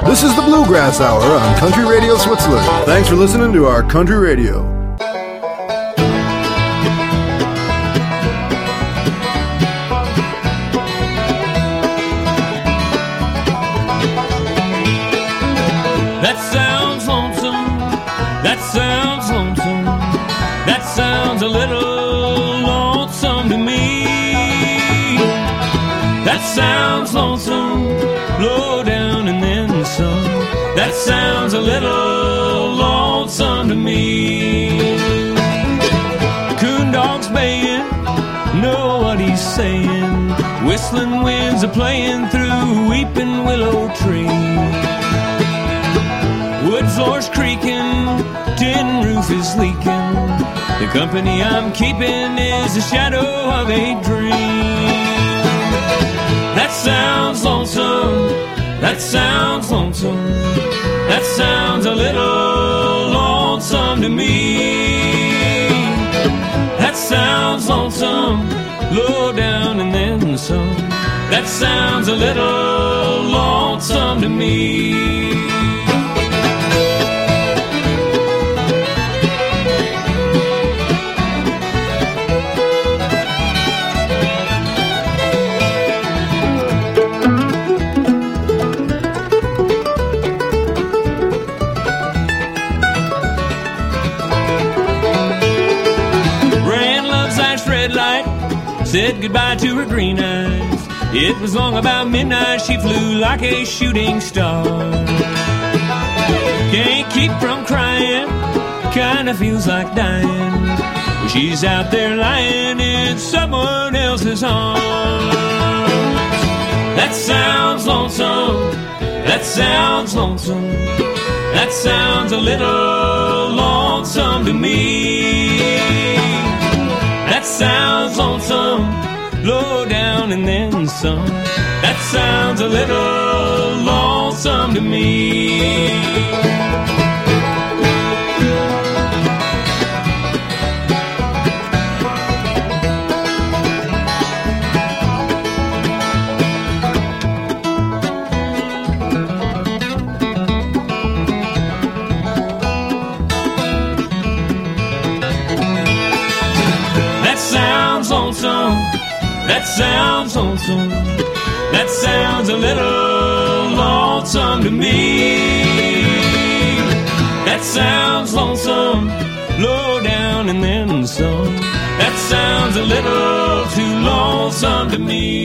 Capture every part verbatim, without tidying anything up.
This is the Bluegrass Hour on Country Radio Switzerland. Thanks for listening to our Country Radio. That sounds lonesome, that sounds lonesome, that sounds a little lonesome to me. That sounds lonesome, low down and then some. That sounds a little lonesome to me. Coon dog's baying, know what he's saying. Whistling winds are playing through weeping willow tree. Wood floor's creaking, tin roof is leaking. The company I'm keeping is the shadow of a dream. That sounds lonesome, that sounds lonesome, that sounds a little lonesome to me. That sounds lonesome, low down and then some. That sounds a little lonesome to me. Said goodbye to her green eyes. It was long about midnight. She flew like a shooting star. Can't keep from crying, kinda feels like dying when she's out there lying in someone else's arms. That sounds lonesome, that sounds lonesome, that sounds a little lonesome to me. That sounds lonesome, low down and then some. That sounds a little lonesome to me. That sounds lonesome, that sounds a little lonesome to me. That sounds lonesome, low down and then some. That sounds a little too lonesome to me.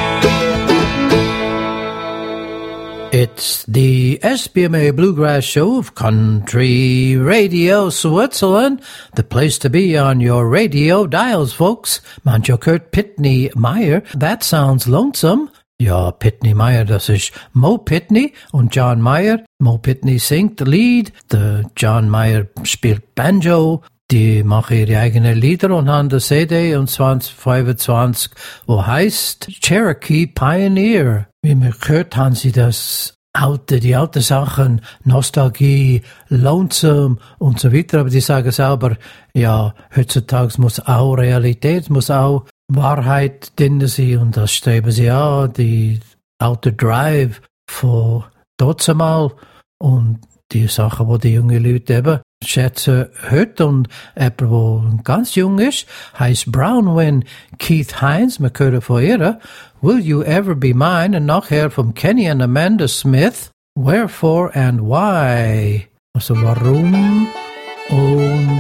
It's the S B M A Bluegrass Show of Country Radio Switzerland, the place to be on your radio dials, folks. Manjo Kurt Pitney Meyer, that sounds lonesome. Ja, Pitney Meyer, das ist Mo Pitney und John Meyer. Mo Pitney singt Lied, der John Meyer spielt Banjo. Die machen ihre eigenen Lieder und haben eine C D und zwanzig fünfundzwanzig, wo heißt Cherokee Pioneer. Wie wir gehört haben sie das alte, die alten Sachen, Nostalgie, Lonesome und so weiter, aber die sagen selber, ja, heutzutage muss auch Realität, muss auch Wahrheit drin sein und das streben sie an, die alte Drive von dort einmal und die Sachen, die die jungen Leute eben schätzen heute und jemand, der ganz jung ist, heißt Brownwind Keith Hines, wir hören von ihr, Will You Ever Be Mine, und nachher von Kenny and Amanda Smith, Wherefore and Why, also warum und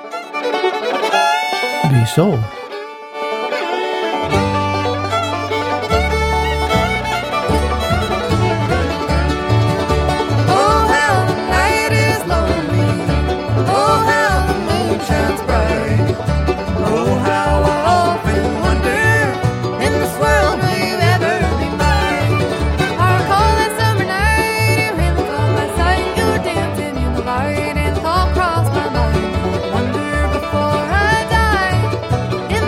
wieso. In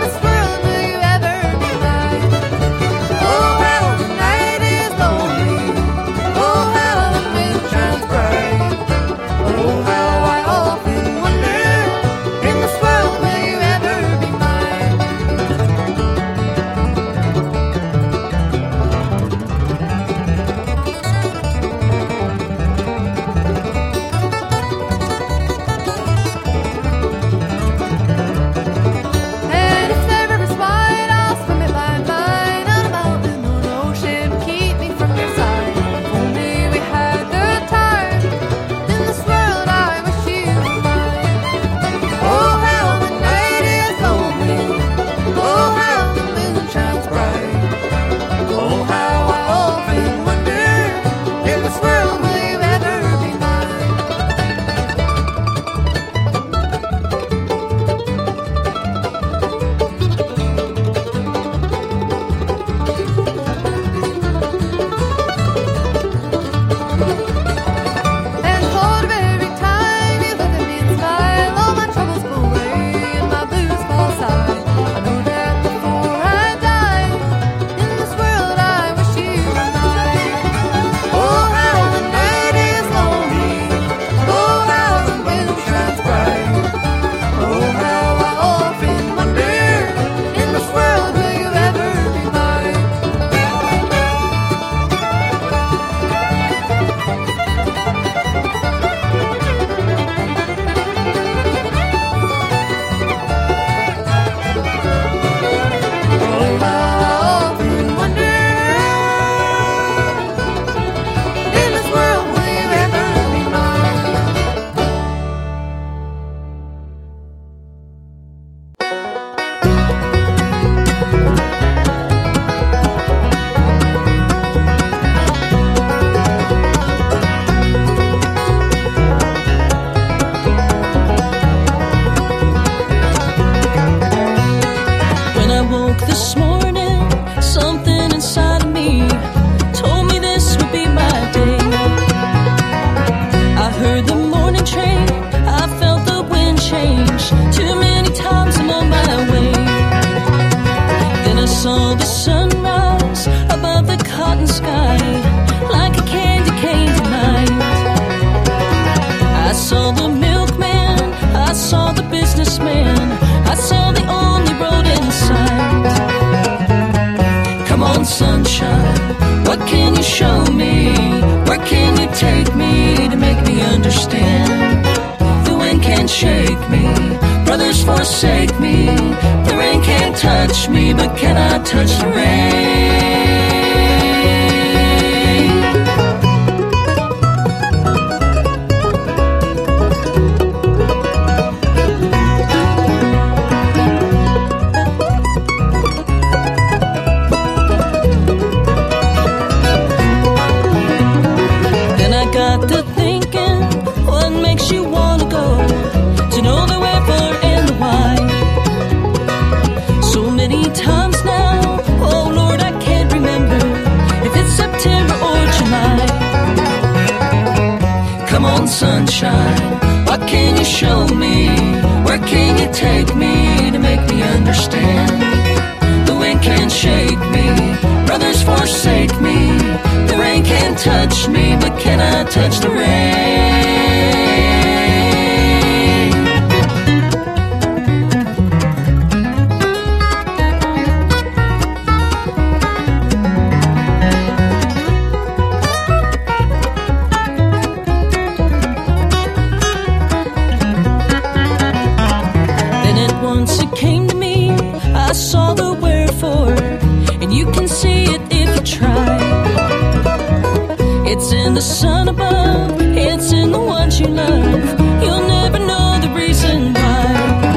forsake me. The rain can't touch me, but can I touch the rain? Then I got to thinking, what makes you want to go? To know the wherefore and the why. So many times now, oh Lord, I can't remember if it's September or July. Come on, sunshine, what can you show me? Where can you take me to make me understand? The wind can't shake me, brothers forsake me. The rain can't touch me, but can I touch the rain? Then at once it came to me, I saw the wherefore, and you can see it if you try. It's in the sun above, it's in the ones you love. You'll never know the reason why.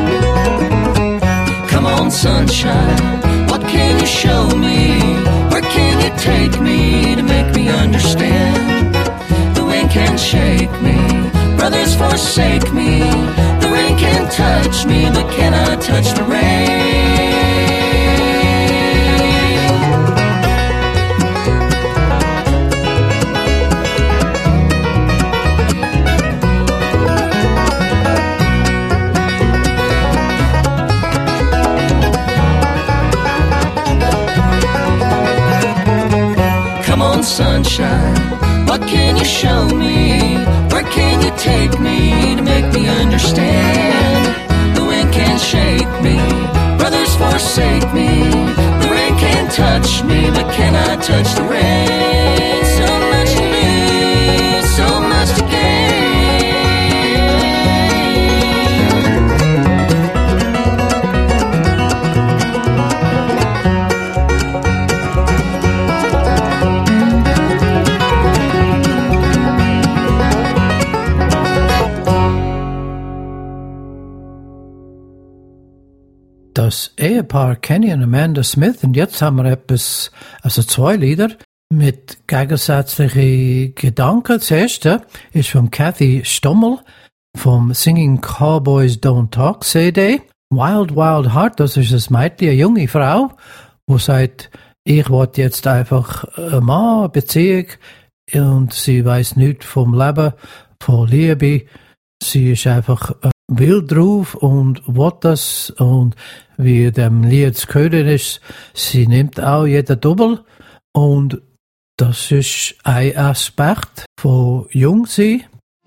Come on, sunshine, what can you show me? Where can you take me to make me understand? The wind can't shake me, brothers forsake me. The rain can't touch me, but can I touch the rain? Come on, sunshine, what can you show me? Where can you take me to make me understand? The wind can't shake me, brothers forsake me. The rain can't touch me, but can I touch the rain? So much to lose, so much to gain. Das Ehepaar Kenny und Amanda Smith, und jetzt haben wir etwas, also zwei Lieder mit gegensätzlichen Gedanken. Das erste ist von Kathy Stommel vom Singing Cowboys Don't Talk C D. Wild Wild Heart, das ist das Mädchen, eine junge Frau, die sagt, ich will jetzt einfach einen Mann, eine Beziehung, und sie weiß nichts vom Leben, von Liebe. Sie ist einfach wild drauf und will das, und wie dem Lied zu hören ist, sie nimmt auch jeden Double, und das ist ein Aspekt von Jungsein.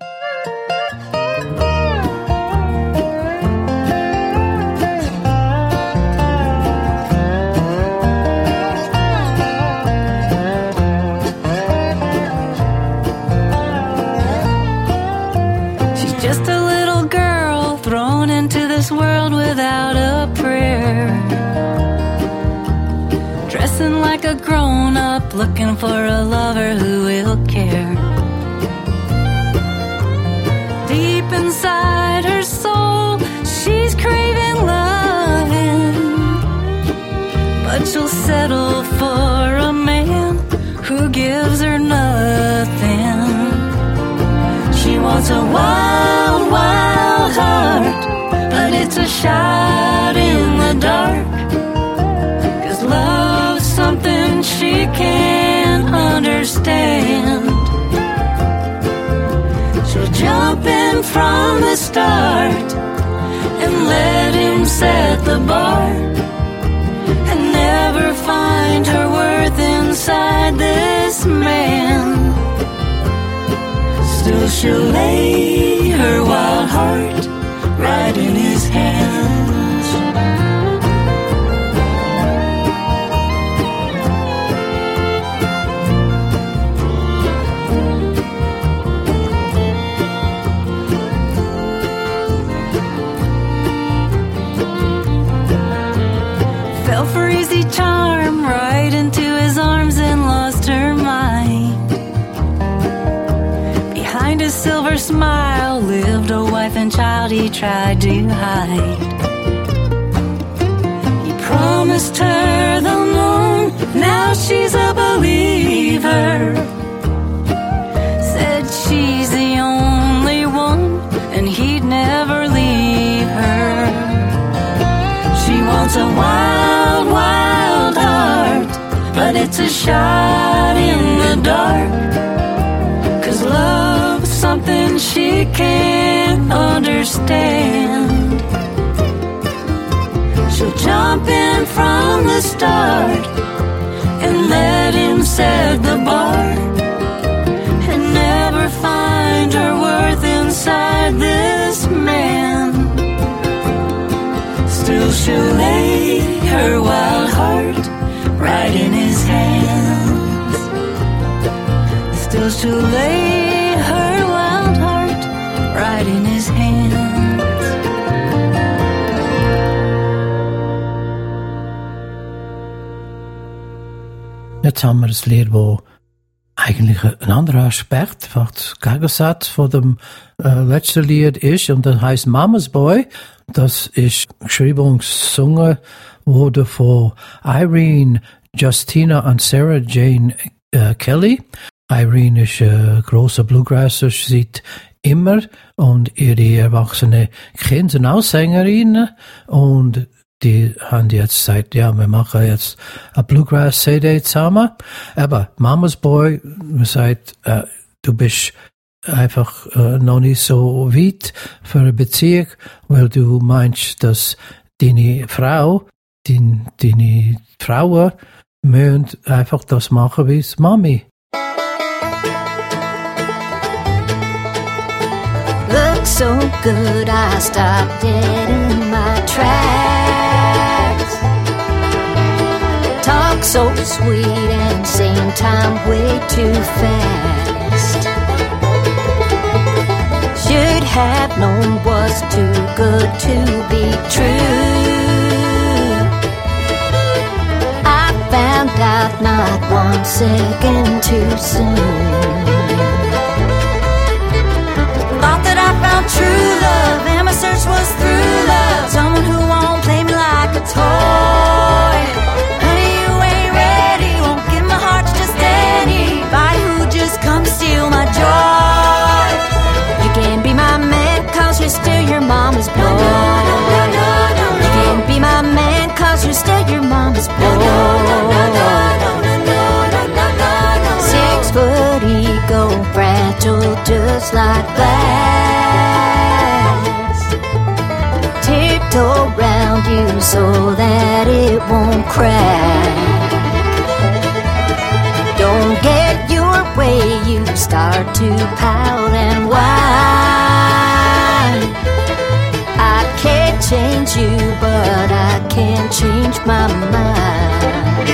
Just a little girl thrown into this world without a prayer, dressing like a grown-up, looking for a lover who will care. Deep inside her soul, she's craving loving, but she'll settle for a man who gives her nothing. She wants a wild, wild heart, but it's a shot in the dark. 'Cause love's something she can't understand. She'll jump in from the start and let him set the bar, and never find her worth inside this man. Still she'll lay her wild heart right in his hands. behind his silver smile lived a wife and child he tried to hide. He promised her the moon, now she's a believer. Said she's the only one and he'd never leave her. She wants a wild, wild heart, but it's a shot in the dark. 'Cause love's something she can't understand. She'll jump in from the start and let him set the bar, and never find her worth inside this man. Still she'll lay her wild heart right in his hands. Still she'll lay her wild heart right in his hands. Jetzt haben wir das Lied, wo eigentlich ein anderer Aspekt, was Gegensatz von dem äh, letzten Lied ist, und das heißt Mama's Boy. Das ist geschrieben und gesungen wurde von Irene, Justina und Sarah Jane äh, Kelly. Irene ist ein äh, grosser Bluegrasser seit immer und ihre erwachsene Kinder sind auch Sängerinnen und die haben jetzt gesagt, ja, wir machen jetzt ein Bluegrass-C D zusammen. Aber Mama's Boy, man sagt, äh, du bist einfach äh, noch nicht so weit für eine Beziehung, weil du meinst, dass deine Frau, dein, deine Frauen müssen einfach das machen wie es Mami. Looks so good, I stopped dead in my tracks. Talk so sweet and same time way too fast. Should have known was too good to be true. I found out not one second too soon. Thought that I found true love and my search was through love. Someone who won't play me like a toy. Honey, you ain't ready, won't give my heart to just anybody who just come steal my joy. You can be my man cause you're still your mama's boy. You can be my man cause you're still your mama's boy. Six foot ego, fragile just like glass. Tiptoe around you so that it won't crack. Don't get your way, you start to pout and whine. I can't change you, but I can change my mind.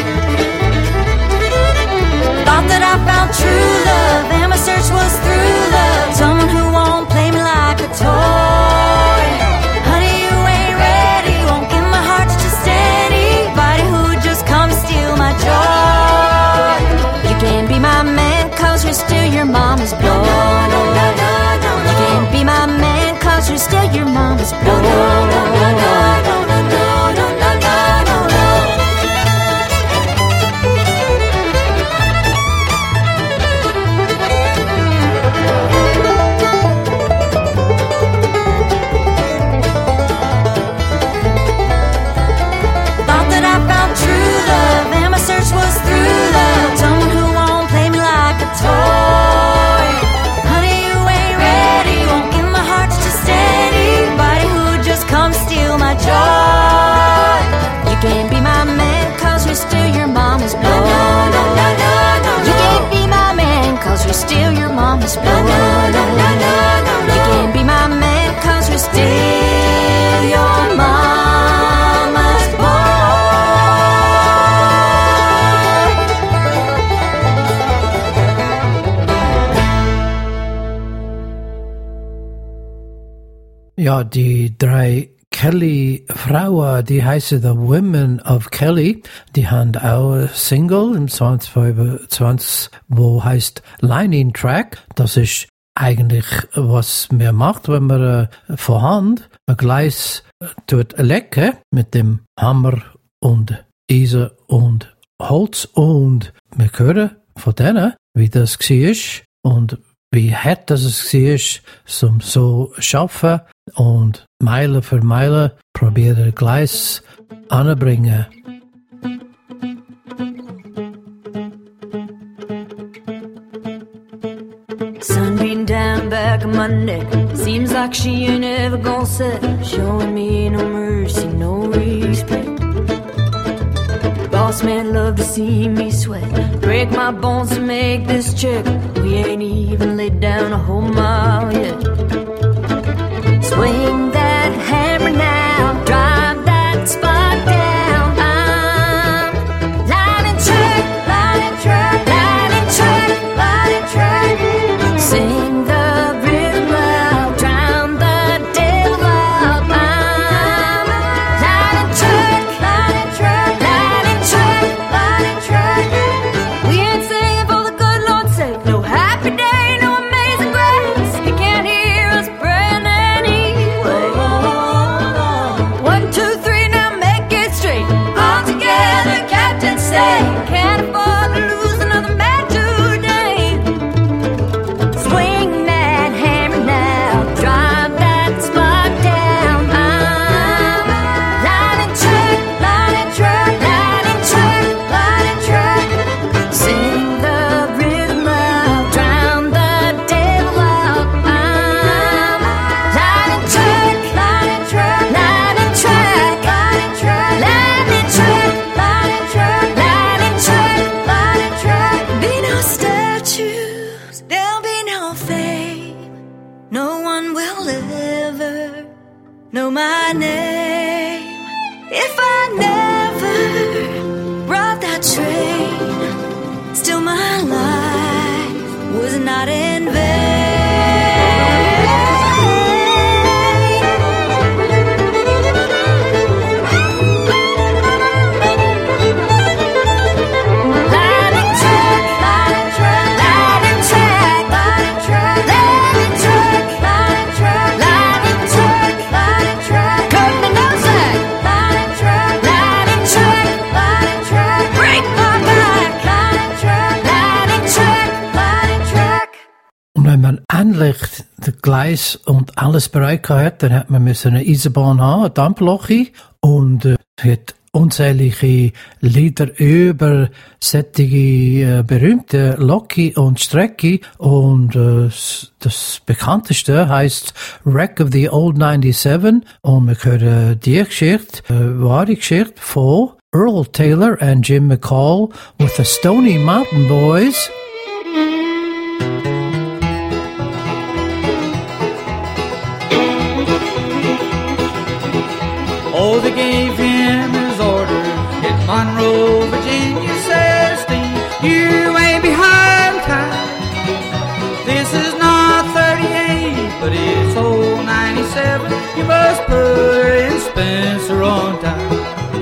Thought that I found true love and my search was through love. Someone who won't play me like a toy. Honey, you ain't ready, won't give my heart to just anybody who just come steal my joy. You can be my man cause you're still your mama's boy. You can be my man cause you're still your mama's boy. Still your mama's boy. You can be my man cause you're still your mama's boy. Ja, die drei Kelly-Frauen, die heißen The Women of Kelly, die haben auch ein Single im zwanzig fünfundzwanzig, wo heißt Lining Track. Das ist eigentlich, was man macht, wenn man äh, von Hand ein Gleis äh, tut lecken mit dem Hammer und Eisen und Holz, und wir hören von denen, wie das war und wie hart das es war, um so zu schaffen und Meile für Meile probieren Gleis anzubringen. Sun beating down back of my neck. Seems like she ain't ever gonna set. Showing me no mercy, no respect. Boss man love to see me sweat. Break my bones to make this check. We ain't even laid down a whole mile yet. Swing that hammer now. Drive that spot down. I'm lining track, lining track, lining track, lining track. Sing the rhythm loud, drown the devil out. I'm lining track, lining track, lining track, lining track. We ain't singing for the good Lord's sake. No happy day, no amazing grace. You can't hear us praying anyway. One, two, three, now make it straight. All together, Captain, say. Can't afford to lose another man today. Swing that hammer now, drive that spot down. I'm lining track, lining track, lining track, lining track. Sing the rhythm loud, drown the devil out. I'm lining track, lining track, lining track, lining track, lining track, lining track, lining track, lining track. Be no statues, there'll be no fame. No one will ever know my name. If I never brought that train, still my life was not in vain. Lining track, lining track, lining track, lining track, lining track, lining track, lining track, lining track. Cut the nose sack. Lining track, lining track, lining track. Break my back. Lining track, lining track, lining track. Und wenn man endlich das Gleis und alles bereit hat, dann hat man müssen eine Eisenbahn haben, ein Dampflochi, und äh, hat unzählige Lieder über solche äh, berühmte Loki und Strecke, und äh, s- das bekannteste heißt Wreck of the Old ninety-seven, und wir hören die Geschichte, äh, wahre Geschichte von Earl Taylor and Jim McCall with the Stony Mountain Boys. Oh, they gave him his orders in Monroe, Virginia. Says Steve, you ain't behind time. This is not thirty-eight, but it's old ninety-seven. You must put her in Spencer on time.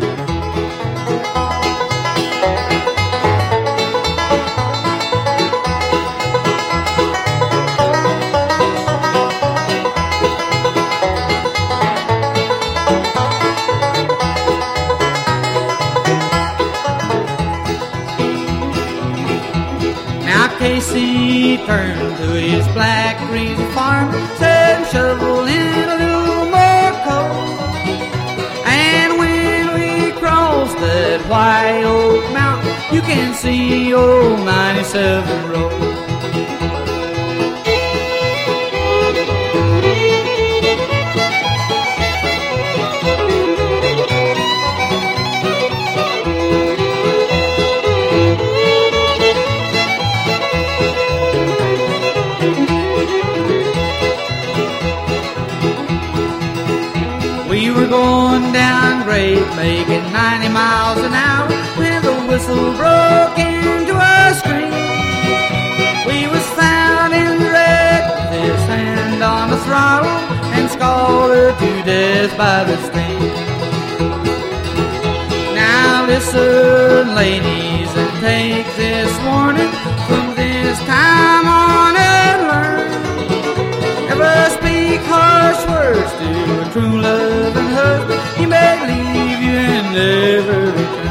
Now Casey turned to his black greasy farm, said shovel in a little more coal. And when we cross that white oak mountain, you can see old ninety-seven roll. We were going down Great, making ninety miles an hour, when the whistle broke into a scream. We was found in the wreck with his hand on the throttle and scalded to death by the steam. Now listen, ladies, and take this warning from this time on and learn. true love and husband, he may leave you and never return.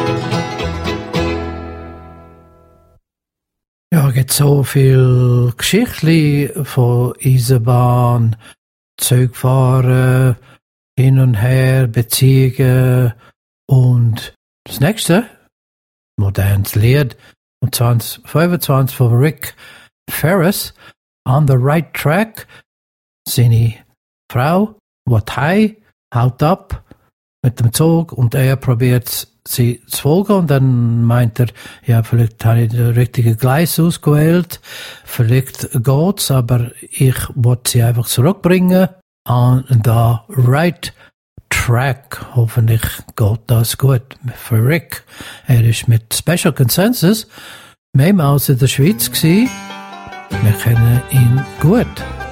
Ja, gibt so viel Geschichtli von Eisenbahn, Zugfahren, hin und her, Beziehungen und das nächste, modernes Lied, um zwanzig fünfundzwanzig von Rick Ferris, On the Right Track, seine Frau, wat hei, haut ab mit dem Zug und er probiert sie zu folgen und dann meint er, ja, vielleicht habe ich den richtigen Gleis ausgewählt, vielleicht geht's, aber ich wollte sie einfach zurückbringen on the right track. Hoffentlich geht das gut für Rick. Er ist mit Special Consensus mehrmals in der Schweiz gewesen. Wir kennen ihn gut.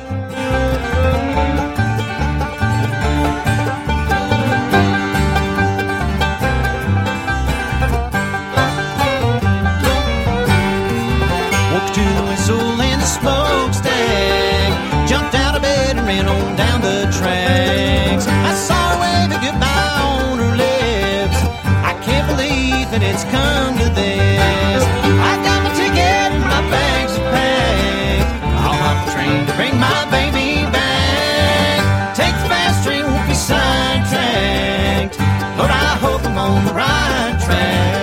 It's come to this. I got my ticket and my bags are packed. I'll hop the train to bring my baby back. Take the fast train, won't be sidetracked. Lord, I hope I'm on the right track.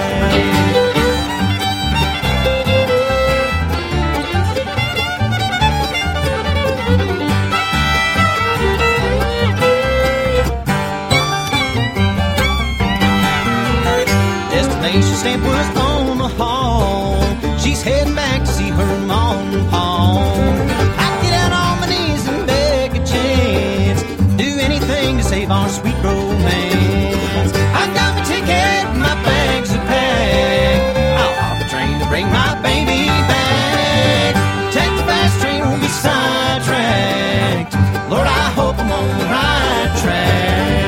Stamp was on the hall. She's heading back to see her mom and pa. I get out on my knees and beg a chance. Do anything to save our sweet romance. I got my ticket, my bags are packed. I'll hop the train to bring my baby back. Take the fast train, won't be sidetracked. Lord, I hope I'm on the right track.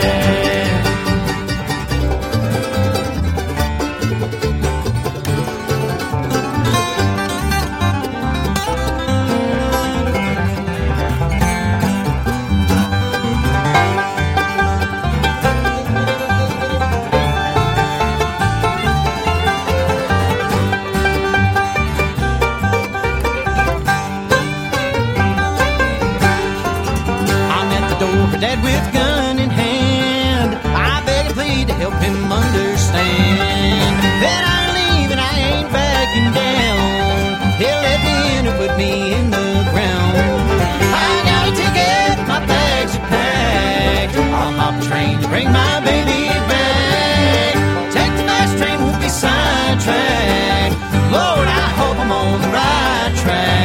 Dad with gun in hand, I beg and plead to help him understand that I ain't leaving, I ain't backing down. He'll let me in or put me in the ground. I got a ticket, my bags are packed. I'll hop the train to bring my baby back. Take the fast train, won't be sidetracked. Lord, I hope I'm on the right track.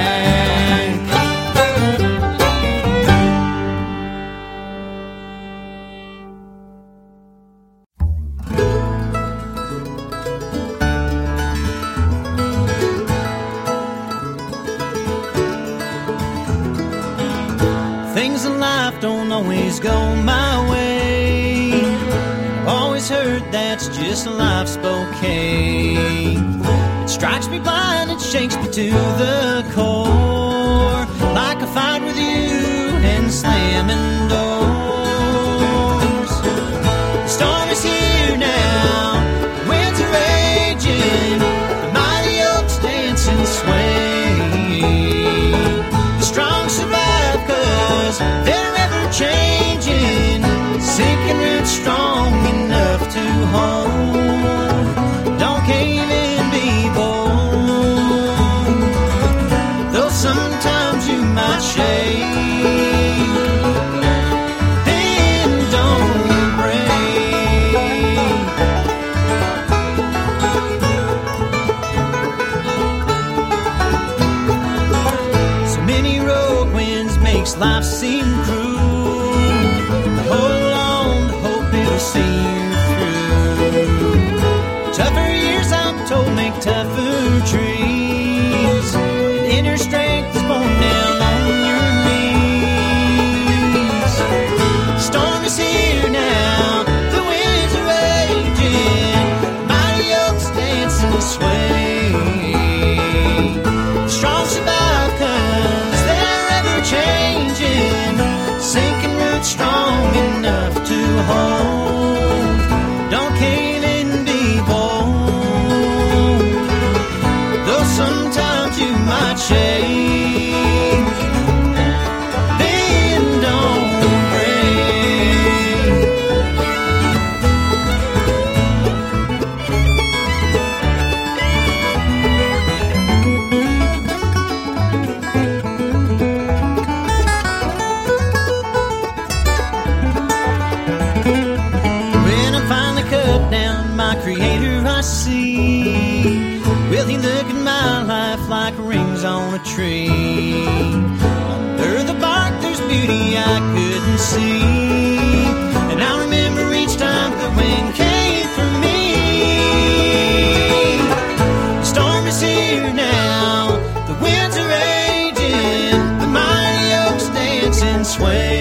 Things in life don't always go my way. I've always heard that's just life's bouquet. It strikes me blind, it shakes me to the core, like a fight with you and slamming doors. The storm is here now, the winds are raging, the mighty oaks dance and sway. The strong survive 'cause they're ever changing, sinking roots strong enough to hold. Don't cave in, be bold, though sometimes you might shake. Then don't break. So many road winds makes life seem cruel. Hold on to hope it'll see you through. Tougher years, I'm told, make tougher trees. And inner strength is born down on your knees. Storm is here now, the winds are raging, mighty oaks dance and sway. Strong survive 'cause they're ever changing, sinking roots strong enough tree. Under the bark there's beauty I couldn't see, and I remember each time the wind came for me. The storm is here now, the winds are raging, the mighty oaks dance and sway.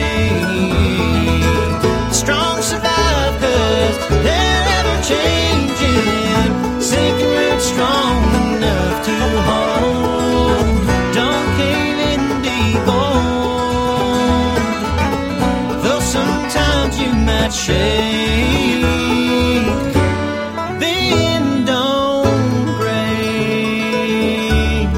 The strong survive 'cause they're ever changing, sinking roots strong enough to hold. Don't cave in deep old, though sometimes you might shake. Then don't break.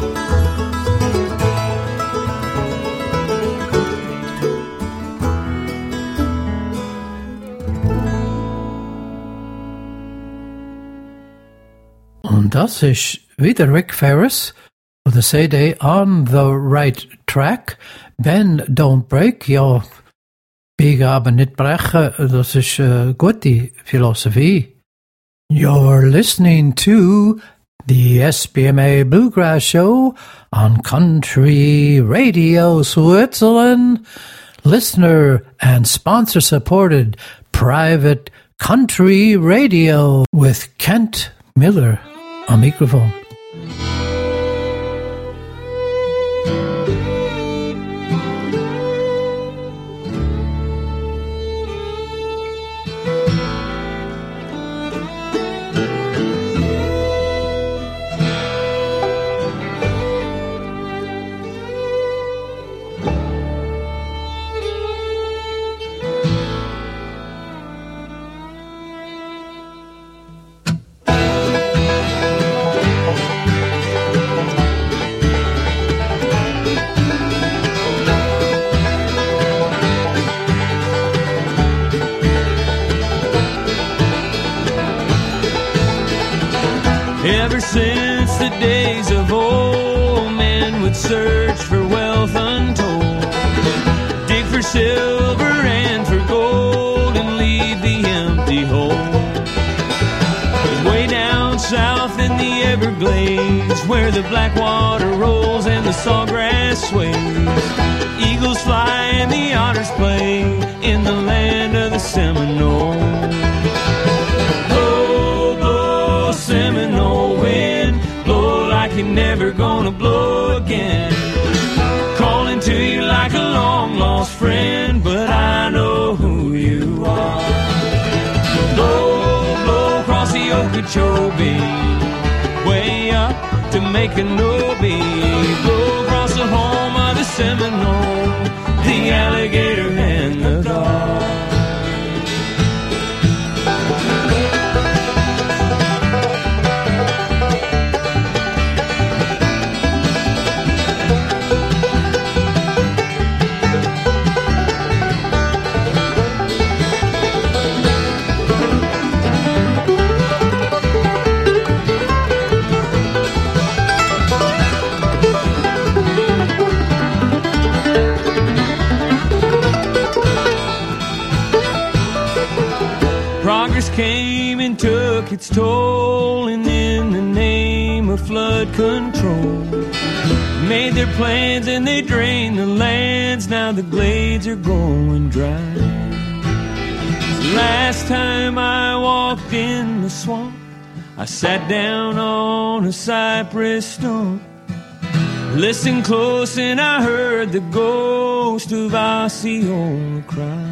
Und das ist wieder Rick Ferris von der C D On the Right Track. Ben, don't break. Ja, biegen aber nicht brechen. Das ist äh, gute Philosophie. You're listening to the S B M A Bluegrass Show on Country Radio Switzerland. Listener and sponsor supported private country radio with Kent Miller on microphone. Ever since the days of old, men would search for wealth untold, dig for silver and for gold, and leave the empty hole. But way down south in the Everglades, where the black water rolls and the sawgrass sways, eagles fly and the otters play in the land of the Seminole. Seminole wind, blow like you're never gonna blow again, calling to you like a long lost friend, but I know who you are. Blow, blow across the Okeechobee, way up to Maconobe, blow across the home of the Seminole, the alligator and the dog. Came and took its toll, and in the name of flood control made their plans and they drained the lands. Now the glades are going dry. Last time I walked in the swamp, I sat down on a cypress stump, listened close and I heard the ghost of Osceola cry.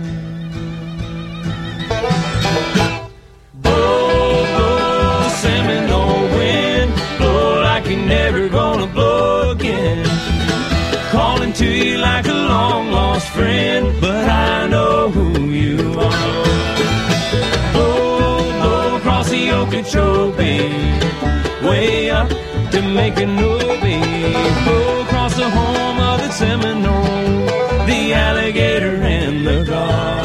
Seminole wind, blow like you're never gonna blow again, calling to you like a long lost friend, but I know who you are. Blow, blow across the Okeechobee, way up to Maconobe, blow across the home of the Seminole, the alligator and the dog.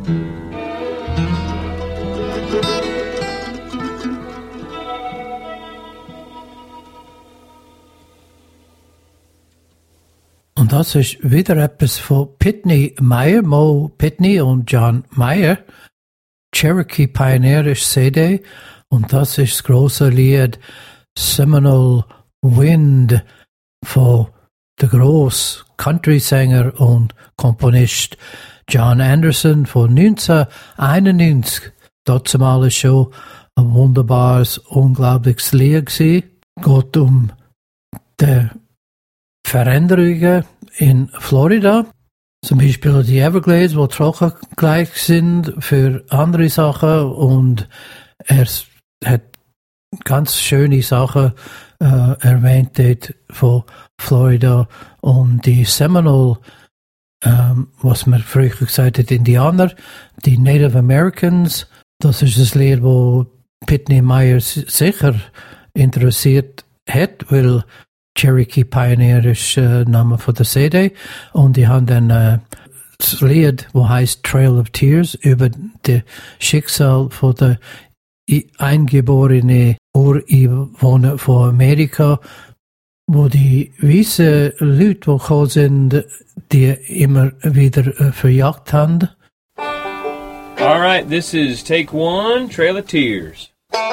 Und das ist wieder etwas von Pitney Meyer, Mo Pitney und John Meyer, Cherokee Pioneerisch C D. Und das ist das große Lied Seminole Wind von der grosse Country-Sänger und Komponist John Anderson von neunzehnhunderteinundneunzig. Dort zumal ist schon ein wunderbares, unglaubliches Lied gewesen. Geht um die Veränderungen in Florida. Zum Beispiel die Everglades, die trocken gleich sind für andere Sachen. Und er hat ganz schöne Sachen äh, erwähnt dort von Florida. Und die Seminole, ähm, was man früher gesagt hat, Indianer, die Native Americans, das ist das Lied, wo Pitney Meyer sicher interessiert hat, weil Cherokee Pioneer ist äh, Name von der C D. Und die haben dann äh, das Lied, wo heißt Trail of Tears, über das Schicksal von der eingeborenen Ureinwohner von Amerika, wo die weißen Leute, die gekommen sind, die immer wieder äh, verjagt haben. All right, this is take one, Trail of Tears.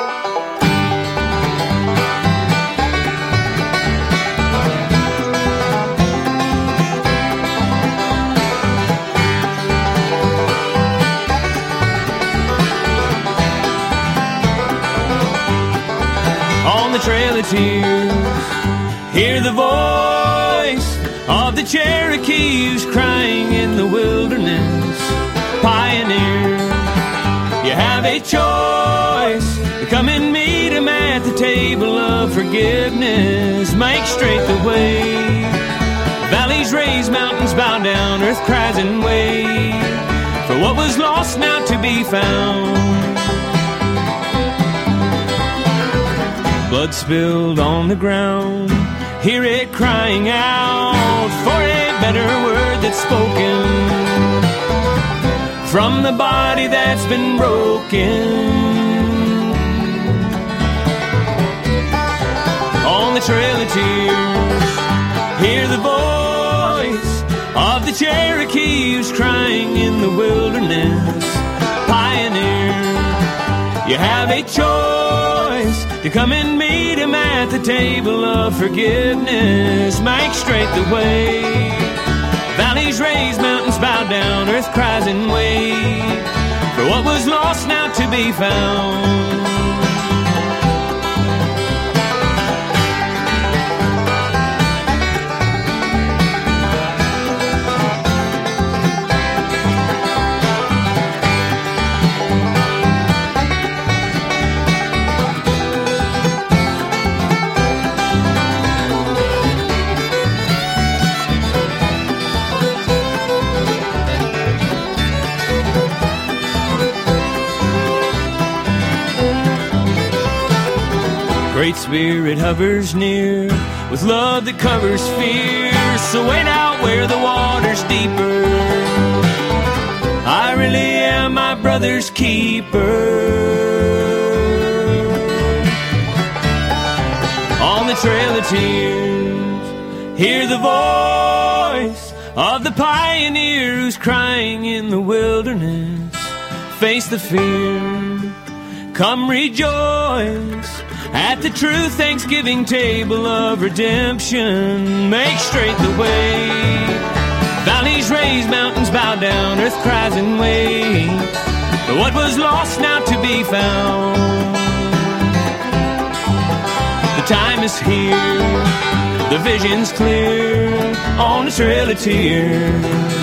On the Trail of Tears, hear the voice of the Cherokee who's crying in the wilderness. Pioneer, you have a choice. Come and meet him at the table of forgiveness. Make straight the way. Valleys raise, mountains bow down, earth cries and waves for what was lost now to be found. Blood spilled on the ground, hear it crying out for a better word that's spoken from the body that's been broken. On the Trail of Tears, hear the voice of the Cherokee who's crying in the wilderness. Pioneer, you have a choice to come and meet him at the table of forgiveness. Make straight the way. Valleys raise, mountains bow down, earth cries and waves for what was lost now to be found. Great Spirit hovers near with love that covers fear. So wait out where the water's deeper. I really am my brother's keeper. On the Trail of Tears, hear the voice of the pioneer who's crying in the wilderness. Face the fear, come rejoice at the true Thanksgiving table of redemption. Make straight the way. Valleys raise, mountains bow down, earth cries and waves for what was lost now to be found. The time is here, the vision's clear on the Trail of Tears.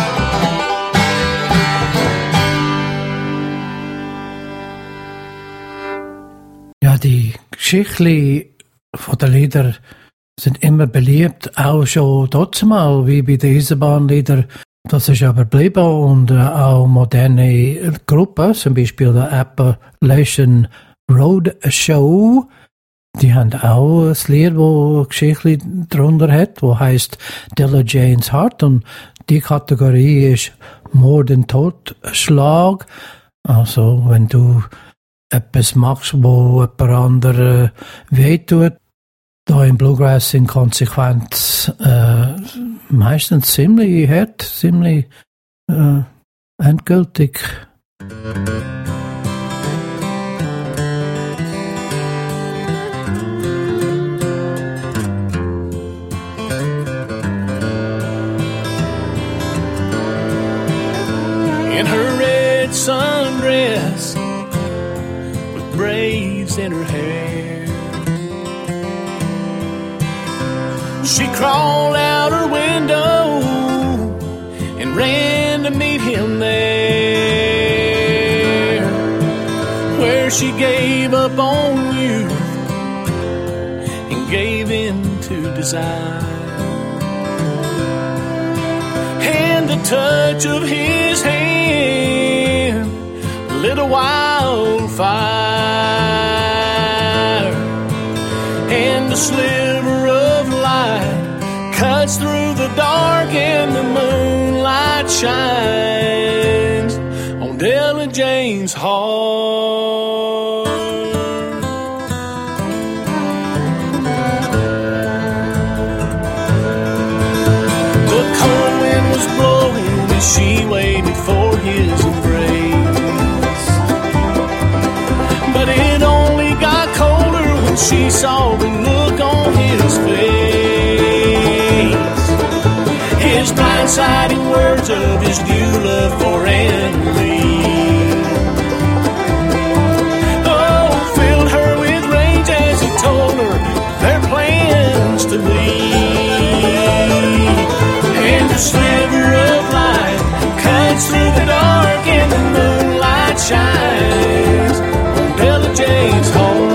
Ja, die Geschichten von den Liedern sind immer beliebt, auch schon dort mal, wie bei den Eisenbahnliedern. Das ist aber geblieben und äh, auch moderne Gruppen, zum Beispiel der Appalachian Road Show, die haben auch ein Lied, wo eine Geschichte drunter hat, wo heißt Dilla Jane's Heart, und die Kategorie ist Mord und Totschlag. Also, wenn du etwas machst, wo jemand anderes wehtut, da im Bluegrass sind Konsequenz äh, meistens ziemlich hart, ziemlich äh, endgültig. In her red sundress with braids in her hair, she crawled out her window and ran to meet him there, where she gave up on youth and gave in to desire. And the touch of his hand lit a wildfire, and the sliver of light cuts through the dark, and the moonlight shines on Della Jane's heart. The cold wind was blowing as she waited for his embrace, but it only got colder when she saw the look on his face, his blindsiding words of his new love for Anne-Marie. Oh, filled her with rage as he told her their plans to leave, and the sliver of light cuts through the dark, and the moonlight shines on Della Jane's home.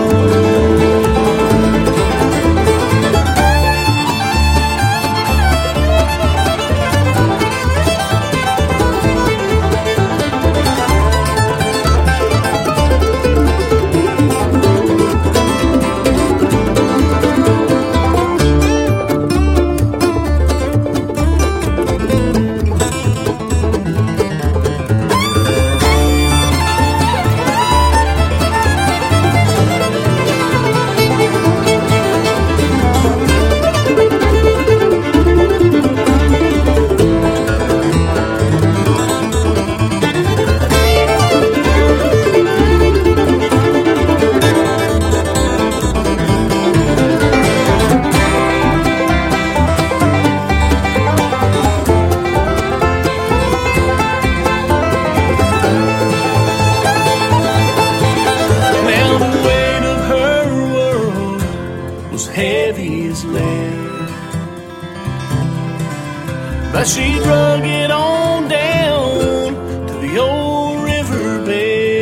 But she drug it on down to the old riverbed,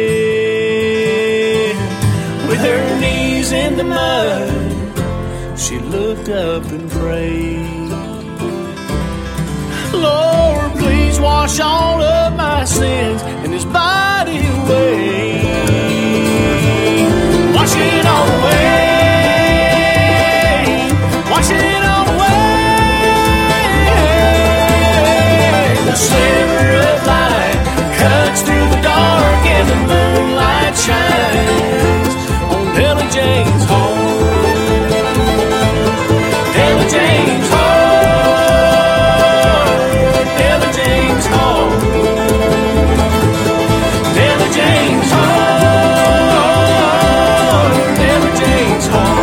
with her knees in the mud. She looked up and prayed, Lord, please wash all of my sins and his body away. Wash it all away. Wash it all away. The sliver of light cuts through the dark, and the moonlight shines on Della Jane's home. Della Jane's home. Della Jane's home. Della Jane's home. Della Jane's home.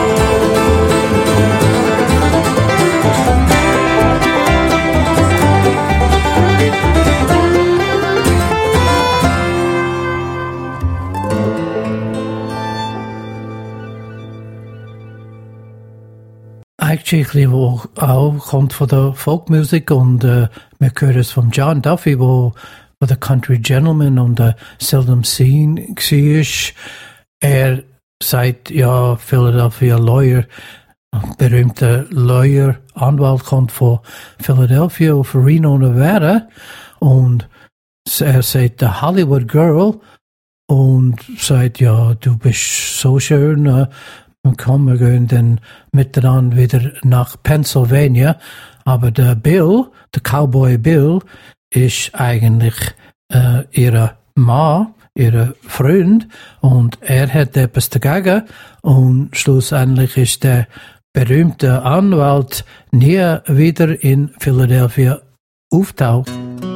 Eigentlich, wo auch kommt von der Folkmusik, und äh, wir hören es von John Duffy, wo von der Country Gentleman und der Seldom Seen war. Er sagt, ja, Philadelphia Lawyer, berühmter Lawyer, Anwalt, kommt von Philadelphia auf Reno, Nevada, und er sagt, the Hollywood Girl, und sagt, ja, du bist so schön, äh, komm, wir gehen dann miteinander wieder nach Pennsylvania. Aber der Bill, der Cowboy Bill, ist eigentlich äh, ihre Mann, ihre Freund, und er hat etwas dagegen, und schlussendlich ist der berühmte Anwalt nie wieder in Philadelphia auftaucht.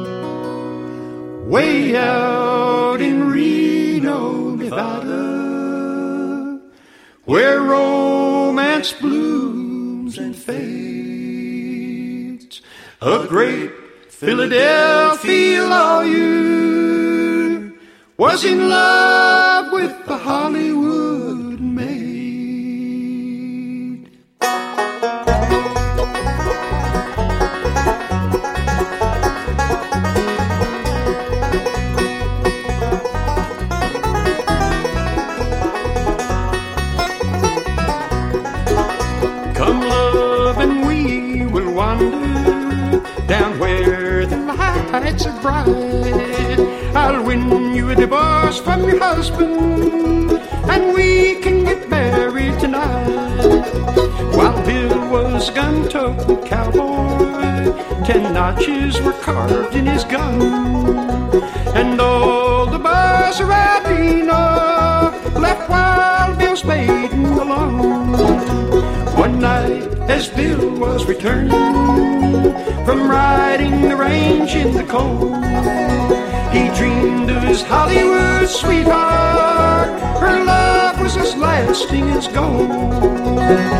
Way out in Reno, Nevada, where romance blooms and fades, a great Philadelphia lawyer was in love with the Hollywood maid. Come love and we will wander down where the lights are bright. I'll win you a divorce from your husband, and we can get married tonight. While Bill was a gun-toting cowboy, ten notches were carved in his gun, and all the bars around Reno left Wild Bill's maiden alone. One night, as Bill was returning from riding the range in the cold, he dreamed of his Hollywood sweetheart. Her love was as lasting as gold.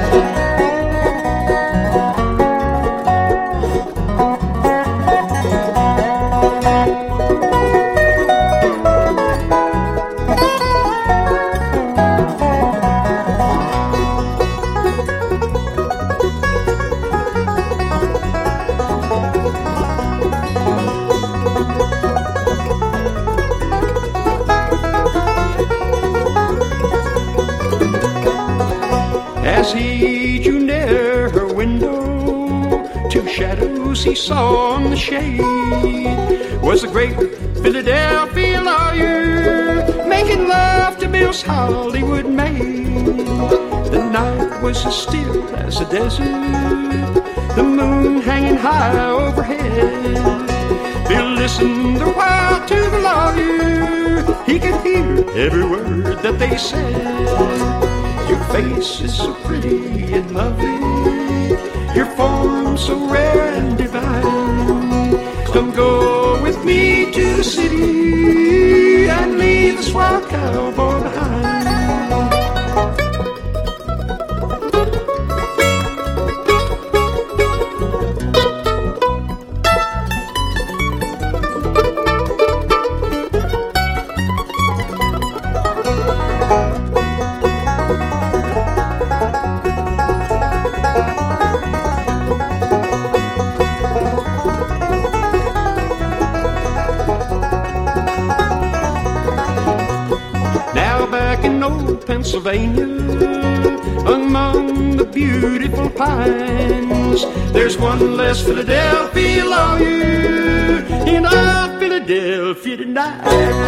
As he drew near her window, two shadows he saw on the shade was the great Philadelphia lawyer making love to Bill's Hollywood maid. The night was as still as a desert, the moon hanging high overhead. Bill listened a while to the lawyer, he could hear every word that they said. Your face is so pretty and lovely, your form so rare and divine. Come go with me to the city and leave the swell cowboy behind. Pennsylvania, among the beautiful pines, there's one less Philadelphia lawyer in all Philadelphia tonight.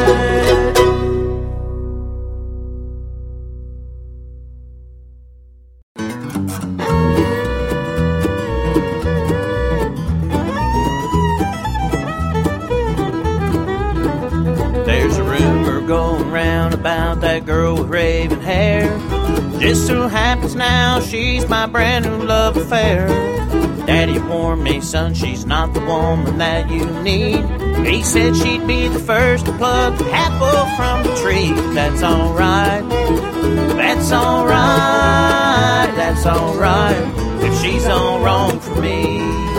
There's a rumor going round about that girl with raven hair. Just so happens now she's my brand new love affair. Daddy warned me, son, she's not the woman that you need. He said she'd be the first to pluck the apple from the tree. That's alright, that's alright, that's alright, if she's all wrong for me.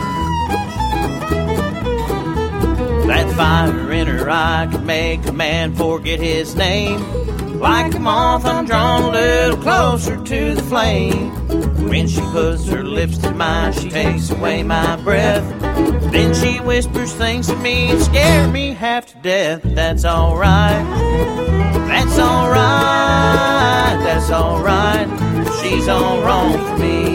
That fire in her eye could make a man forget his name. Like a moth, I'm drawn a little closer to the flame. When she puts her lips to mine, she takes away my breath. Then she whispers things to me and scare me half to death. That's alright, that's alright, that's alright, she's all wrong for me.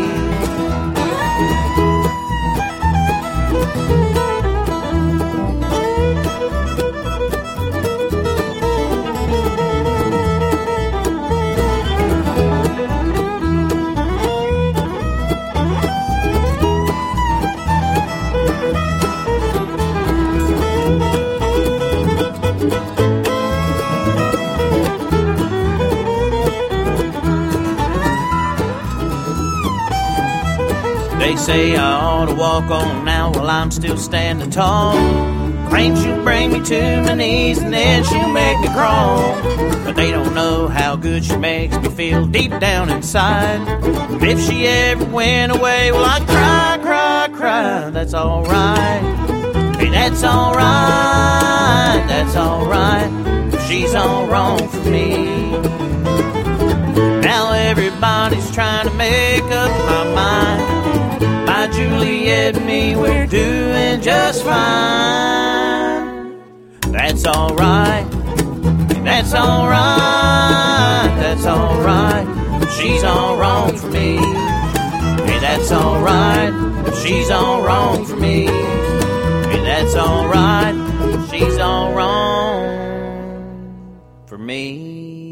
say I ought to walk on now while I'm still standing tall. Claim she'll bring me to my knees and then she'll make me crawl. But they don't know how good she makes me feel deep down inside. And if she ever went away, well, I'd cry, cry, cry. That's alright. Hey, that's alright. That's alright. She's all wrong for me. Now everybody's trying to make up my mind. My Juliet and me, we're doing just fine. That's alright. That's alright. That's alright. She's all wrong for me. Hey, that's alright. She's all wrong for me. Hey, that's alright. She's all wrong for me.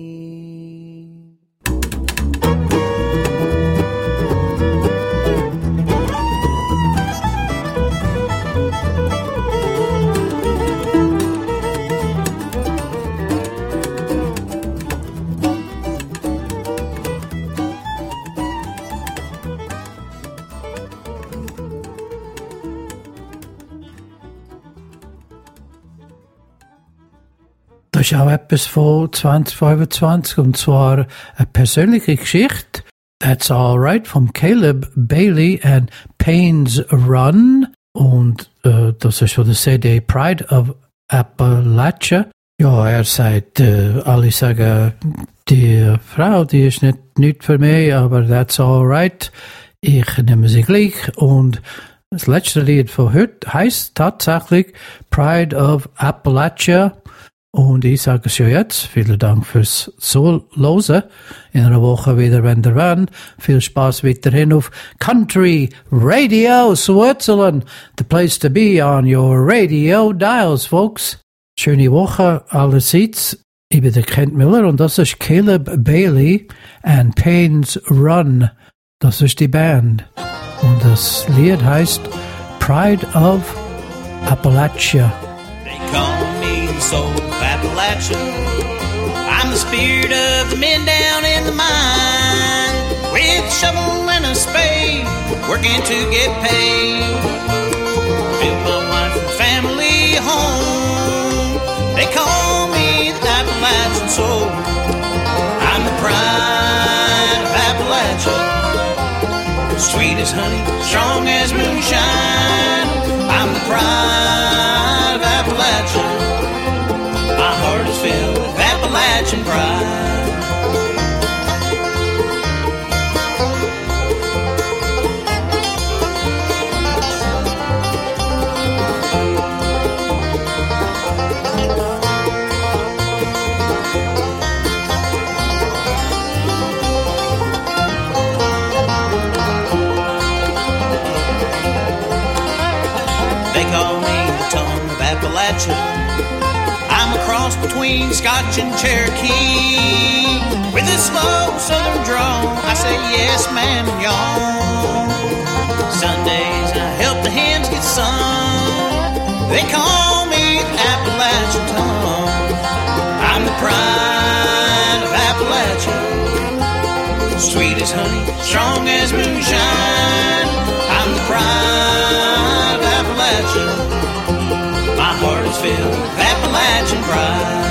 Das ist auch etwas von zwanzig fünfundzwanzig, und zwar eine persönliche Geschichte. That's Alright von Caleb Bailey and Payne's Run. Und äh, das ist von der C D Pride of Appalachia. Ja, er sagt, äh, alle sagen, die Frau, die ist nicht, nicht für mich, aber that's alright. Ich nehme sie gleich. Und das letzte Lied von heute heißt tatsächlich Pride of Appalachia. Und ich sage es ja jetzt, vielen Dank fürs Zuhören. In einer Woche wieder, wenn ihr wollt. Viel Spaß weiterhin auf Country Radio Switzerland. The place to be on your radio dials, folks. Schöne Woche allerseits. Ich bin der Kent Miller und das ist Caleb Bailey and Payne's Run. Das ist die Band. Und das Lied heißt Pride of Appalachia. They call me the soul of Appalachia. I'm the spirit of the men down in the mine, with a shovel and a spade, working to get paid. Build my wife and family home. They call me the Appalachian soul. I'm the pride of Appalachia. Sweet as honey, strong as moonshine. I'm the pride of Appalachia. My heart is filled with Appalachian pride. Appalachia. I'm a cross between Scotch and Cherokee, with a slow southern drawl. I say yes, ma'am, and y'all. Sundays I help the hens get sun. They call me the Appalachian Tom. I'm the pride of Appalachia. Sweet as honey, strong as moonshine. I'm the pride of Appalachia. My heart is filled with Appalachian pride.